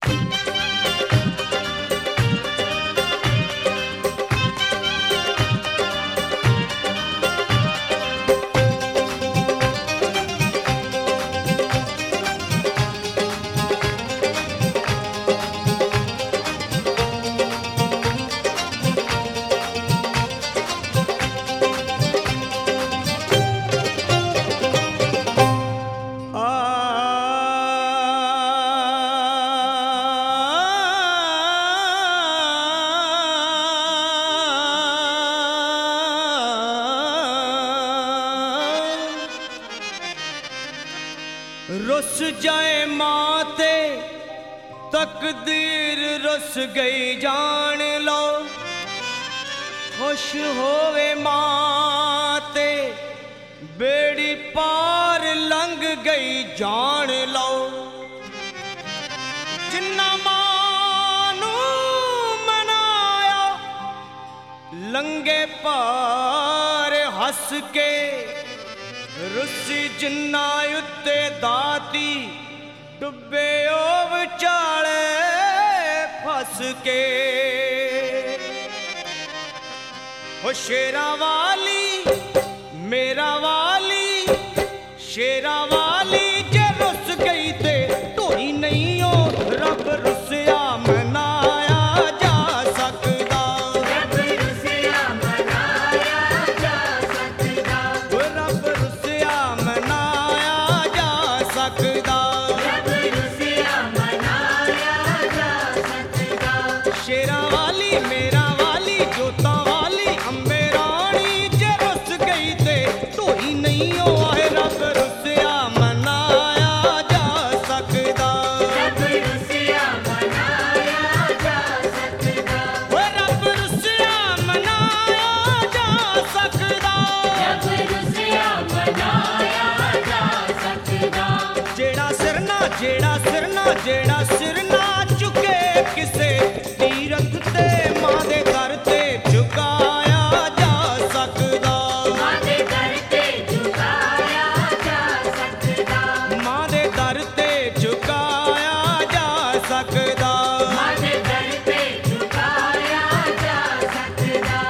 रुस जाए माते तकदीर रुस गई जान लो, खुश होवे माते बेड़ी पार लंघ गई जान लो। जिन्ना मानू मनाया लंघे पार हस के, रुसी जिन्ना उत्ते दाती डुबे ओ विचाले फस के। हो शेरा वाली मेरा वाली, शेरा वाली जे रुस गई ते तोई नहीं हो, रब रुसिया मनाया जा सकदा। रब रुसिया मनाया जा सकदा। रब रुसिया मनाया जा सकदा। रब रुसिया मनाया जा सकदा। शेरा वाली मेरा वाली जोता वाली अम्बे रानी जे रुस गई ते तू ही नहीं हो, आए रब रुसिया मनाया जा सकदा। रब रुसिया मनाया जा सकदा। ओ रब रुसिया मनाया जा सकदा। रब रुसिया मनाया जा सकदा। जेड़ा सिरना जेड़ा सिरना जेड़ा सिरना चुके किसे तीरथ ते मां दे दर ते झुकाया जा सकदा। मां दे दर ते झुकाया जा सकदा। मां दे दर ते झुकाया जा सकदा। मां दे दर ते झुकाया जा सकदा।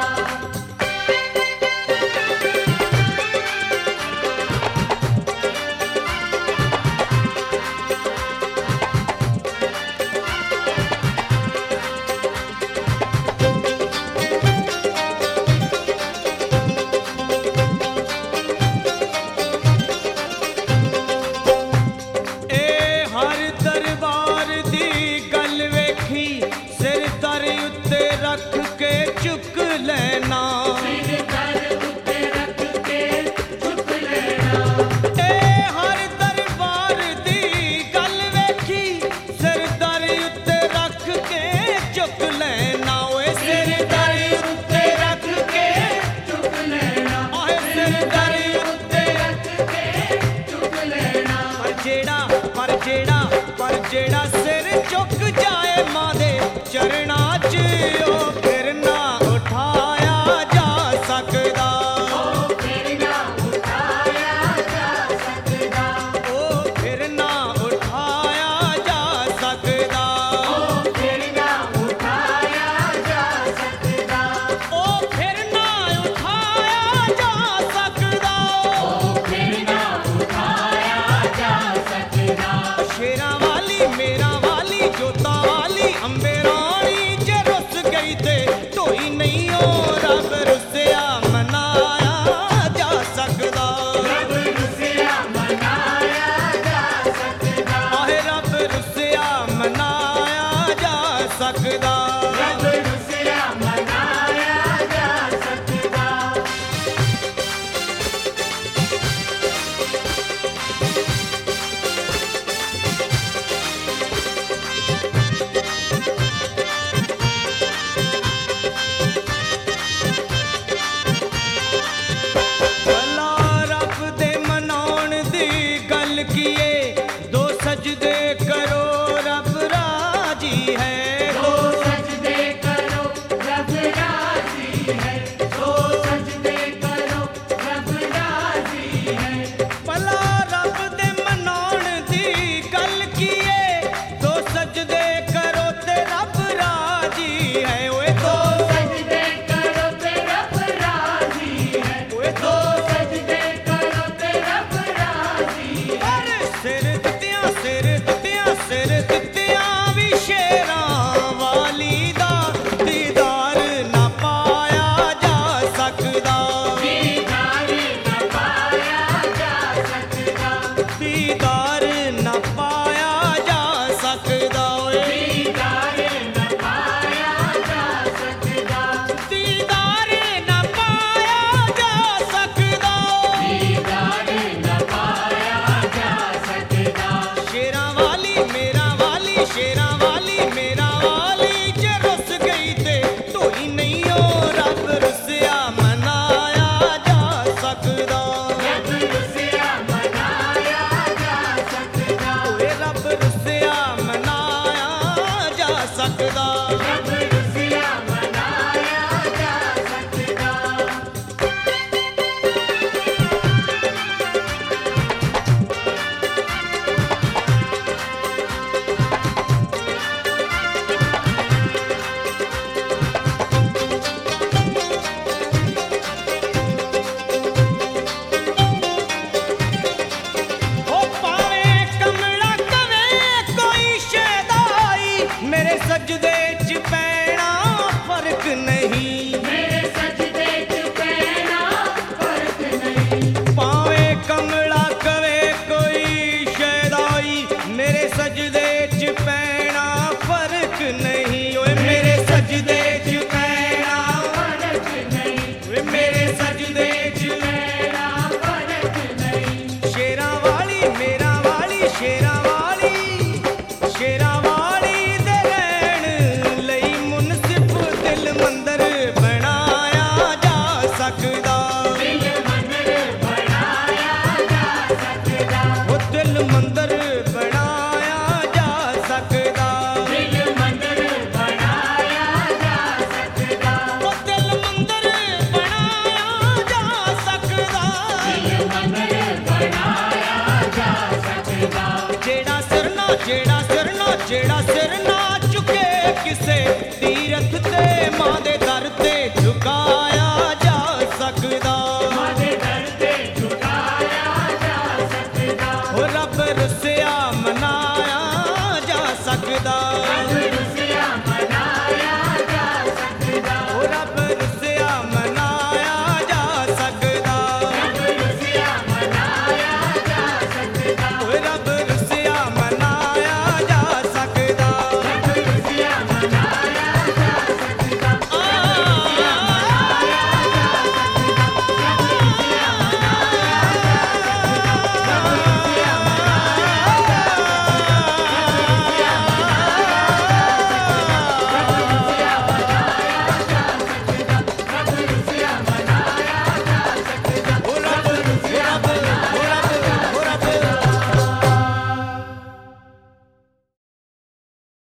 ਜਿਹੜਾ ਸਿਰ ਨਾ